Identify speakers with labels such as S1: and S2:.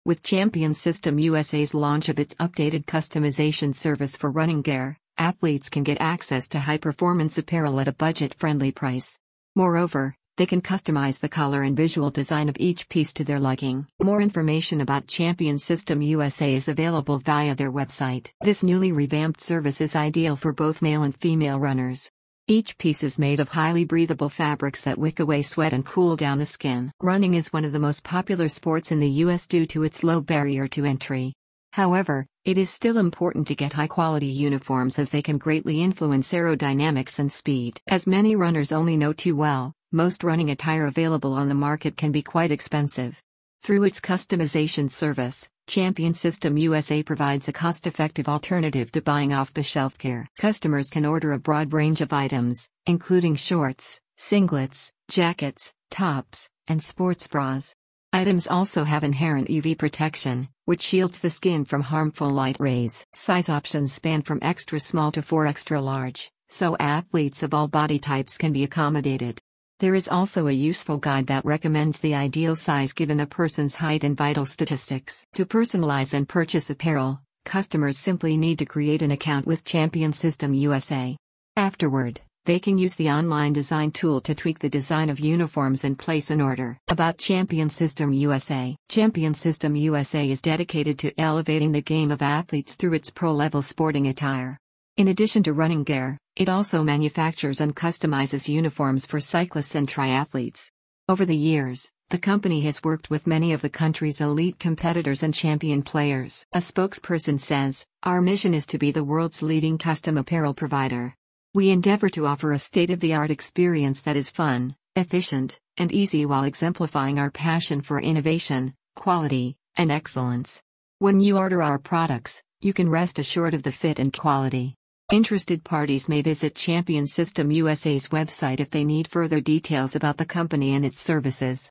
S1: With Champion System USA's launch of its updated customization service for running gear, athletes can get access to high-performance apparel at a budget-friendly price. Moreover, they can customize the color and visual design of each piece to their liking. More information about Champion System USA is available via their website. This newly revamped service is ideal for both male and female runners. Each piece is made of highly breathable fabrics that wick away sweat and cool down the skin. Running is one of the most popular sports in the US due to its low barrier to entry. However, it is still important to get high-quality uniforms as they can greatly influence aerodynamics and speed. As many runners only know too well, most running attire available on the market can be quite expensive. Through its customization service, Champion System USA provides a cost-effective alternative to buying off-the-shelf gear. Customers can order a broad range of items, including shorts, singlets, jackets, tops, and sports bras. Items also have inherent UV protection, which shields the skin from harmful light rays. Size options span from extra small to 4 extra large, so athletes of all body types can be accommodated. There is also a useful guide that recommends the ideal size given a person's height and vital statistics. To personalize and purchase apparel, customers simply need to create an account with Champion System USA. Afterward, they can use the online design tool to tweak the design of uniforms and place an order. About Champion System USA. Champion System USA is dedicated to elevating the game of athletes through its pro-level sporting attire. In addition to running gear, it also manufactures and customizes uniforms for cyclists and triathletes. Over the years, the company has worked with many of the country's elite competitors and champion players. A spokesperson says, "Our mission is to be the world's leading custom apparel provider. We endeavor to offer a state-of-the-art experience that is fun, efficient, and easy while exemplifying our passion for innovation, quality, and excellence. When you order our products, you can rest assured of the fit and quality." Interested parties may visit Champion System USA's website if they need further details about the company and its services.